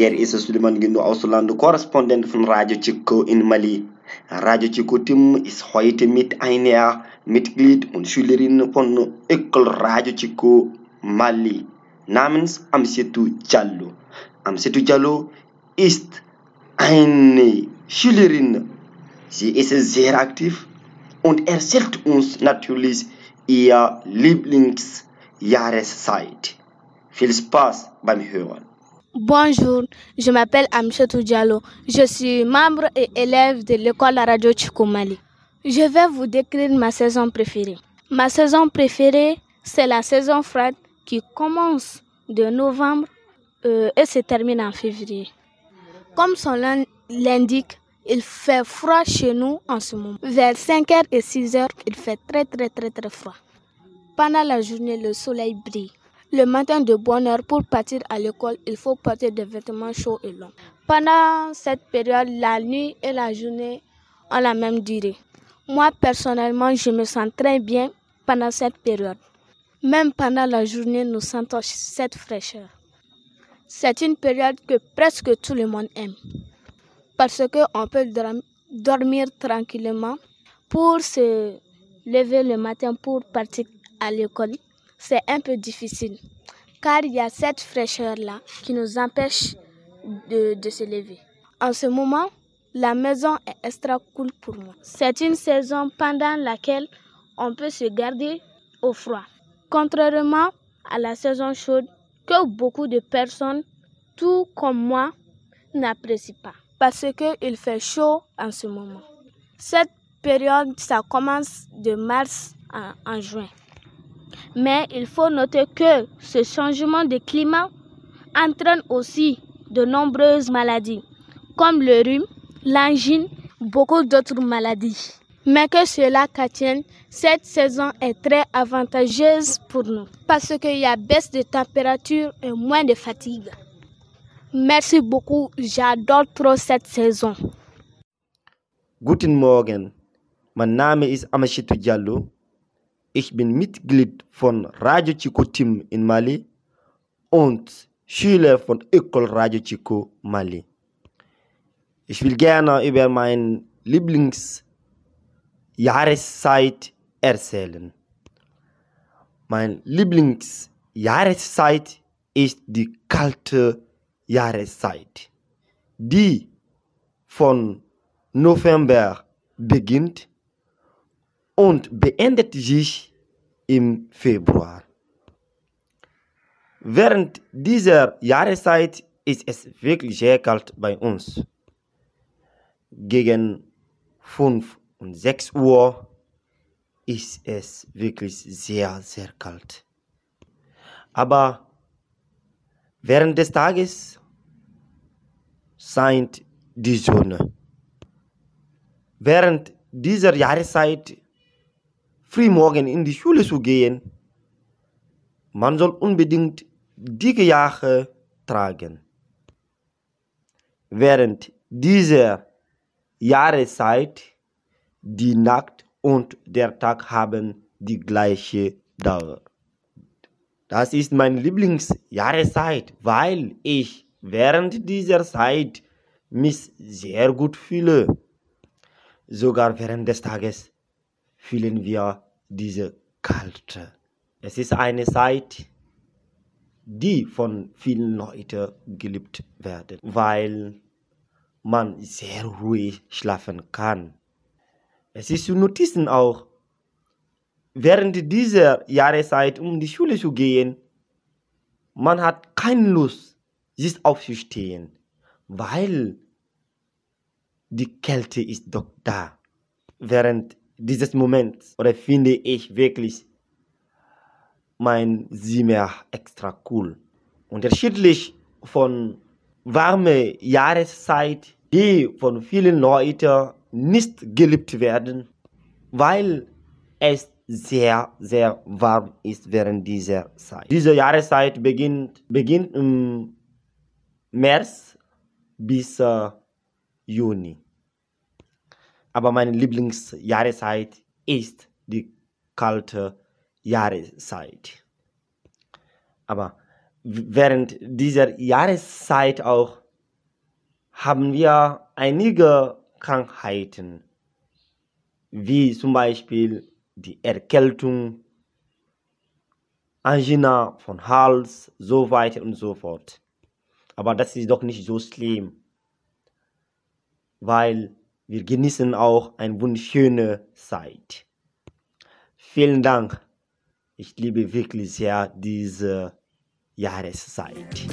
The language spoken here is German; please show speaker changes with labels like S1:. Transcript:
S1: Hier ist Suleiman Gindou Ausland, Korrespondent von Radio Chico in Mali. Radio Chico Team ist heute mit einer Mitglied und Schülerin von École Radio Chico Mali namens Amsetou Diallo. Amsetou Diallo ist eine Schülerin. Sie ist sehr aktiv und erzählt uns natürlich ihr Lieblingsjahreszeit. Viel Spaß beim Hören.
S2: Bonjour, je m'appelle Amsetou Diallo. Je suis membre et élève de l'école Radio Chico Mali. Je vais vous décrire ma saison préférée. Ma saison préférée, c'est la saison froide qui commence de novembre et se termine en février. Comme son nom l'indique, il fait froid chez nous en ce moment. Vers 5h et 6h, il fait très froid. Pendant la journée, le soleil brille. Le matin de bonne heure, pour partir à l'école, il faut porter des vêtements chauds et longs. Pendant cette période, la nuit et la journée ont la même durée. Moi, personnellement, je me sens très bien pendant cette période. Même pendant la journée, nous sentons cette fraîcheur. C'est une période que presque tout le monde aime. Parce qu'on peut dormir tranquillement pour se lever le matin pour partir à l'école. C'est un peu difficile car il y a cette fraîcheur-là qui nous empêche de se lever. En ce moment, la maison est extra cool pour moi. C'est une saison pendant laquelle on peut se garder au froid. Contrairement à la saison chaude que beaucoup de personnes, tout comme moi, n'apprécient pas. Parce qu'il fait chaud en ce moment. Cette période, ça commence de mars en juin. Mais il faut noter que ce changement de climat entraîne aussi de nombreuses maladies, comme le rhume, l'angine, beaucoup d'autres maladies. Mais que cela qu'à tienne, cette saison est très avantageuse pour nous, parce qu'il y a baisse de température et moins de fatigue. Merci beaucoup, j'adore trop cette saison.
S1: Guten Morgen, mein Name ist Amsetou Diallo. Ich bin Mitglied von Radio Chico Team in Mali und Schüler von École Radio Chico Mali. Ich will gerne über meine Lieblingsjahreszeit erzählen. Meine Lieblingsjahreszeit ist die kalte Jahreszeit, die von November beginnt und beendet sich im Februar. Während dieser Jahreszeit ist es wirklich sehr kalt bei uns. Gegen 5 und 6 Uhr ist es wirklich sehr kalt. Aber während des Tages scheint die Sonne. Während dieser Jahreszeit frühmorgen in die Schule zu gehen, man soll unbedingt dicke Jacke tragen. Während dieser Jahreszeit die Nacht und der Tag haben die gleiche Dauer. Das ist meine Lieblingsjahreszeit, weil ich während dieser Zeit mich sehr gut fühle. Sogar während des Tages fühlen wir diese Kälte. Es ist eine Zeit, die von vielen Leuten geliebt wird, weil man sehr ruhig schlafen kann. Es ist zu notizen auch, während dieser Jahreszeit, um die Schule zu gehen, man hat keine Lust, sich aufzustehen, weil die Kälte ist doch da. Während dieses Moments, oder finde ich wirklich mein Zimmer extra cool. Unterschiedlich von warme Jahreszeit, die von vielen Leuten nicht geliebt werden, weil es sehr warm ist während dieser Zeit. Diese Jahreszeit beginnt im März bis Juni. Aber meine Lieblingsjahreszeit ist die kalte Jahreszeit. Aber während dieser Jahreszeit auch haben wir einige Krankheiten, wie zum Beispiel die Erkältung, Angina von Hals, so weiter und so fort. Aber das ist doch nicht so schlimm, weil wir genießen auch eine wunderschöne Zeit. Vielen Dank. Ich liebe wirklich sehr diese Jahreszeit.